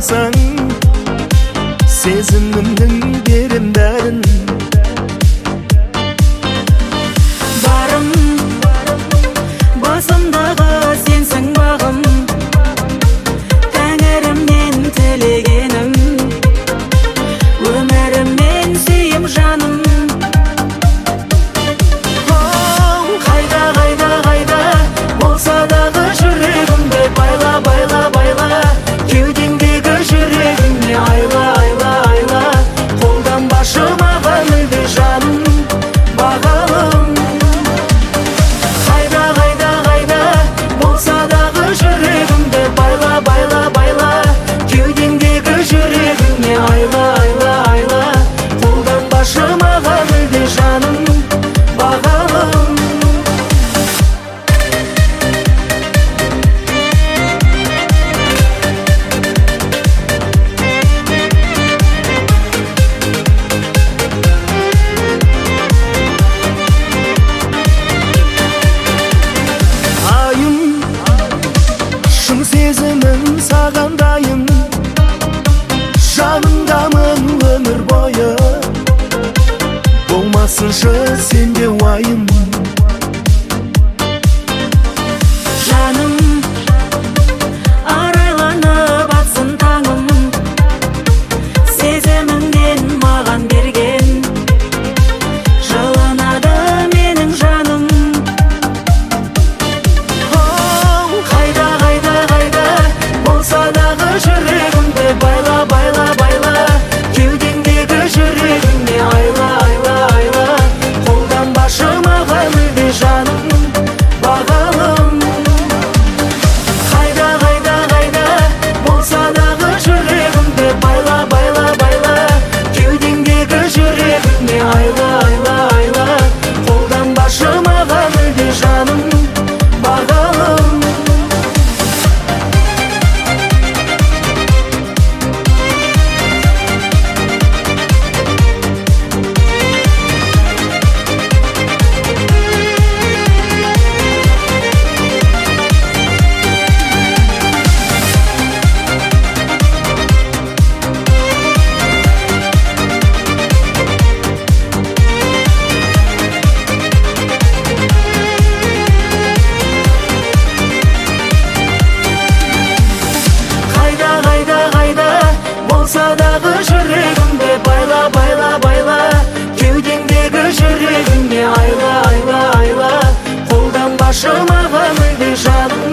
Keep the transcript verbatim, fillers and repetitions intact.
байқамасаң сезімімнің берем бәрін. Барым, басымдағы сенсің бағым, тәңірімнен тілегенім, өміріммен сүйем жаным. Қайда, қайда, қайда болса дағы жүрегімді байла, байла, байла, кеудеңдегі жүрегіңе айла, айла, айла. Қолданбашы маған мүлде жаным, бағалым. Қайда, қайда, қайда болса дағы жүрегімді байла, байла, байла, кеудеңдегі жүрегіңе айла, айла, айла. Қолданбашы маған мүлде жаным, бағалым. Шын сезімім саған дайын, жаныңдамын өмір бойы. Болмасыншы сенде уайым. Жаным, арайланып атсын таңым, сезіміңнен маған берген, жылынады менің жаным. Қайда, қайда, қайда болса дағы жүрегімді байла, байла, байла, кеудеңдегі жүрегіңе айла, айла, айла. Қолданбашы маған мүлде жаным, бағалым. Қайда, қайда, қайда болса дағы жүрегімді байла, байла, байла, кеудеңдегі жүрегіңе айла, айла, айла. Қолданбашы маған мүлде жаным, бағалым. Қайда, қайда, қайда болса дағы жүрегімді байла, байла, байла, кеудеңдегі жүрегіңе айла, айла, айла. Қолданбашы маған мүлде жаным,